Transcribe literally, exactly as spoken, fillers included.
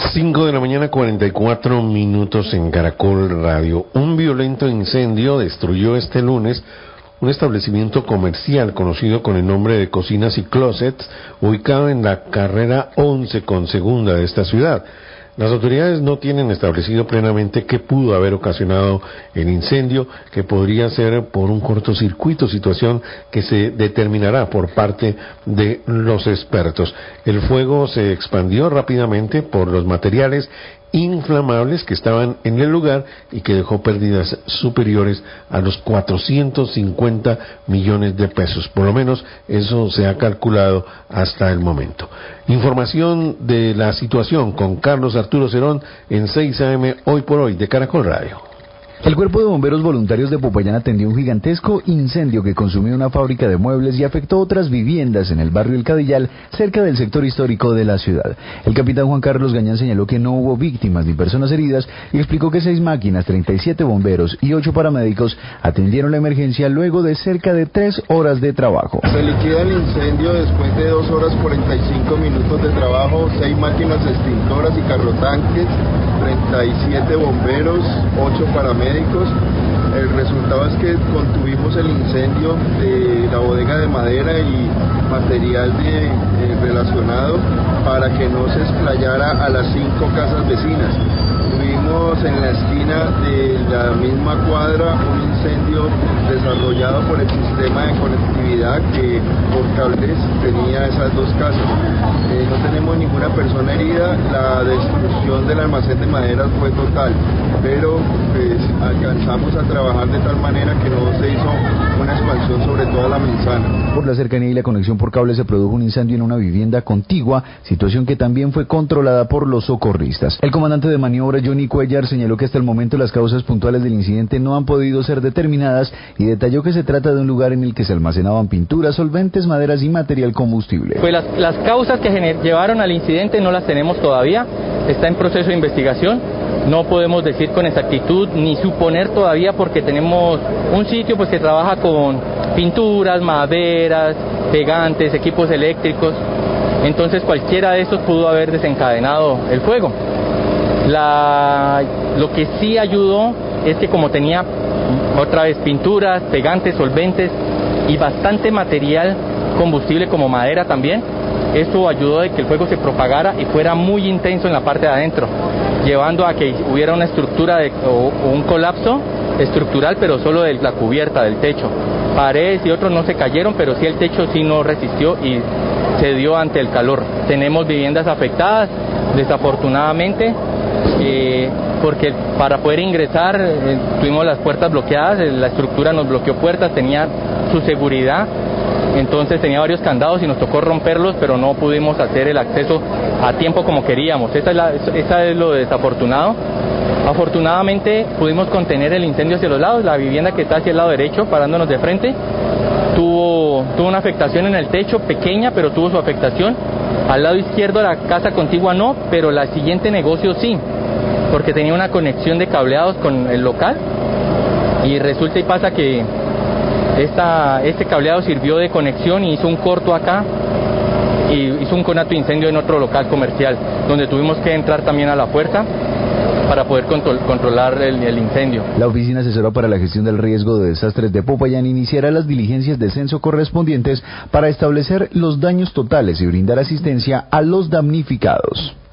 cinco de la mañana, cuarenta y cuatro minutos en Caracol Radio. Un violento incendio destruyó este lunes un establecimiento comercial conocido con el nombre de Cocinas y Closets, ubicado en la carrera once con segunda de esta ciudad. Las autoridades no tienen establecido plenamente qué pudo haber ocasionado el incendio, que podría ser por un cortocircuito, situación que se determinará por parte de los expertos. El fuego se expandió rápidamente por los materiales inflamables que estaban en el lugar y que dejó pérdidas superiores a los cuatrocientos cincuenta millones de pesos. Por lo menos eso se ha calculado hasta el momento. Información de la situación con Carlos Arturo Cerón en seis A M Hoy por Hoy de Caracol Radio. El Cuerpo de Bomberos Voluntarios de Popayán atendió un gigantesco incendio que consumió una fábrica de muebles y afectó otras viviendas en el barrio El Cadillal, cerca del sector histórico de la ciudad. El capitán Juan Carlos Gañán señaló que no hubo víctimas ni personas heridas y explicó que seis máquinas, treinta y siete bomberos y ocho paramédicos atendieron la emergencia luego de cerca de tres horas de trabajo. Se liquida el incendio después de dos horas cuarenta y cinco minutos de trabajo, seis máquinas extintoras y carrotanques, treinta y siete bomberos, ocho paramédicos. El resultado es que contuvimos el incendio de la bodega de madera y material de, eh, relacionado para que no se explayara a las cinco casas vecinas. Tuvimos en la esquina de la misma cuadra un incendio desarrollado por el sistema de conectividad que por cables tenía esas dos casas. Eh, no tenemos ninguna persona herida, la destrucción del almacén de madera fue total, pero pues alcanzamos a trabajar de tal manera que no se hizo una expansión sobre toda la manzana. Por la cercanía y la conexión por cable se produjo un incendio en una vivienda contigua, situación que también fue controlada por los socorristas. El comandante de maniobra Johnny Cuellar señaló que hasta el momento las causas puntuales del incidente no han podido ser determinadas y detalló que se trata de un lugar en el que se almacenaban pinturas, solventes, maderas y material combustible. Pues las, las causas que gener, llevaron al incidente no las tenemos todavía, está en proceso de investigación. No podemos decir con exactitud ni suponer todavía porque tenemos un sitio pues que trabaja con pinturas, maderas, pegantes, equipos eléctricos. Entonces cualquiera de estos pudo haber desencadenado el fuego. La, lo que sí ayudó es que como tenía otra vez pinturas, pegantes, solventes y bastante material combustible como madera también, eso ayudó a que el fuego se propagara y fuera muy intenso en la parte de adentro, llevando a que hubiera una estructura de, o, o un colapso estructural, pero solo de la cubierta del techo. Paredes y otros no se cayeron, pero sí el techo sí no resistió y se dio ante el calor. Tenemos viviendas afectadas, desafortunadamente, eh, porque para poder ingresar eh, tuvimos las puertas bloqueadas, la estructura nos bloqueó puertas, tenía su seguridad. Entonces tenía varios candados y nos tocó romperlos, pero no pudimos hacer el acceso a tiempo como queríamos. Esa es, la, esa es lo desafortunado. Afortunadamente pudimos contener el incendio hacia los lados. La vivienda que está hacia el lado derecho, parándonos de frente, tuvo, tuvo una afectación en el techo, pequeña, pero tuvo su afectación. Al lado izquierdo la casa contigua no, pero la siguiente negocio sí, porque tenía una conexión de cableados con el local y resulta y pasa que Esta, este cableado sirvió de conexión y hizo un corto acá y hizo un conato de incendio en otro local comercial, donde tuvimos que entrar también a la fuerza para poder control, controlar el, el incendio. La Oficina Asesora para la Gestión del Riesgo de Desastres de Popayán iniciará las diligencias de censo correspondientes para establecer los daños totales y brindar asistencia a los damnificados.